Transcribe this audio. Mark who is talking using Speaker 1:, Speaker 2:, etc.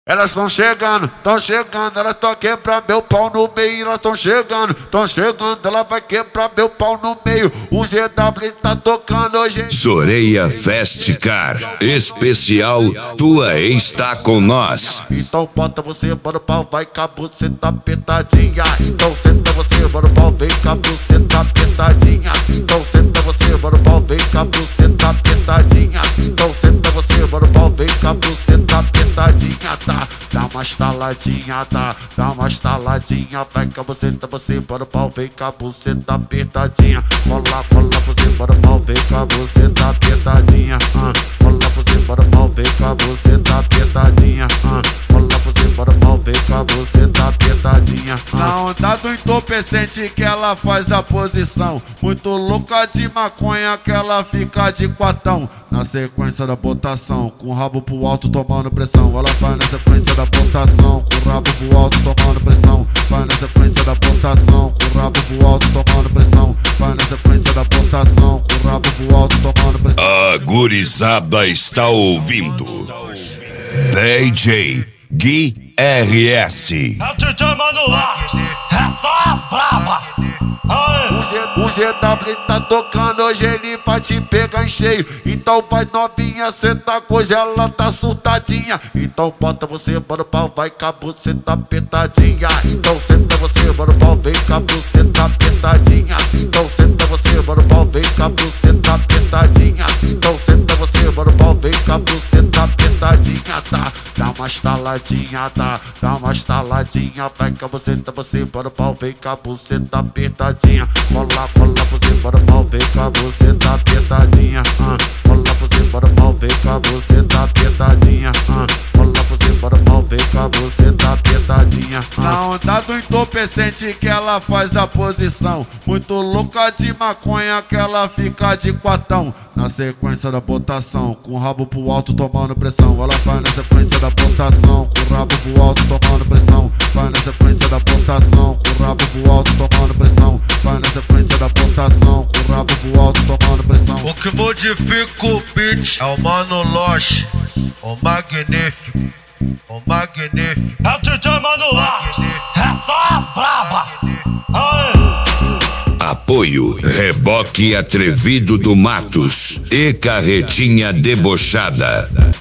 Speaker 1: Elas tão chegando, elas tão quebrar meu pau no meio, elas tão chegando, ela vai quebrar meu pau no meio. O GW tá tocando hoje.
Speaker 2: Zoreia Festcar, especial Tua Ex tá com nós.
Speaker 1: Então bota você, bora o pau, vai com a buceta apertadinha. Então senta você, bora o pau, vem com a buceta apertadinha. Então senta você, bora o pau, vem com a buceta apertadinha. Então senta você, bora o pau, vem com a buceta apertadinha. Dá uma estaladinha, dá uma estaladinha. Vai com a buceta, você, bora o pau, vem com a buceta apertadinha. Cola você, bora o pau, vem com a buceta apertadinha. Cola você, bora o pau, vem com a buceta apertadinha. Cola você, bora o pau, vem com a buceta apertadinha. Na onda do entorpecente que ela faz a posição, muito louca de maconha que ela fica de quatão. Na sequência da botação, com o rabo pro alto tomando pressão. Ela vai na sequência da botação, com o rabo pro alto tomando pressão. Vai na sequência da botação, com o rabo pro alto tomando pressão. Vai na sequência da botação, com o rabo pro alto tomando pressão.
Speaker 2: A gurizada está ouvindo DJ Gui RS.
Speaker 3: É o DJ Manuarte, é só a braba.
Speaker 1: O GW tá tocando, hoje ele vai te pegar em cheio. Então vai novinha, senta coisa, ela tá surtadinha. Então bota você, bora o pau, vai com a buceta apertadinha. Então senta você, bora o pau, vem com a buceta apertadinha. Então senta você, bora o pau, vem com a buceta apertadinha. Então senta você, bora o pau, vem com a buceta apertadinha. Dá uma estaladinha, dá uma estaladinha. Vai com a buceta, você, bora o pau, vem com a buceta apertadinha. Cola você, bora o pau, vem com a buceta apertadinha. Cola você, bora o pau, vem com a buceta apertadinha. Cola você, bora o pau, vem com a buceta apertadinha. Na onda do entorpecente que ela faz a posição, muito louca de maconha que ela fica de quatão. Na sequência da botação, com o rabo pro alto tomando pressão. Ela vai na sequência da botação, com o rabo pro alto tomando pressão. Vai na sequência da botação, com o rabo pro alto tomando pressão. Vai na sequência da botação, com o rabo pro alto tomando pressão.
Speaker 3: O que modifica o beat é o Mano Loche, o magnífico, o magnífico. É o DJ Manuarte, é só a braba.
Speaker 2: Apoio Reboque Atrevido do Matos e Carretinha Debochada.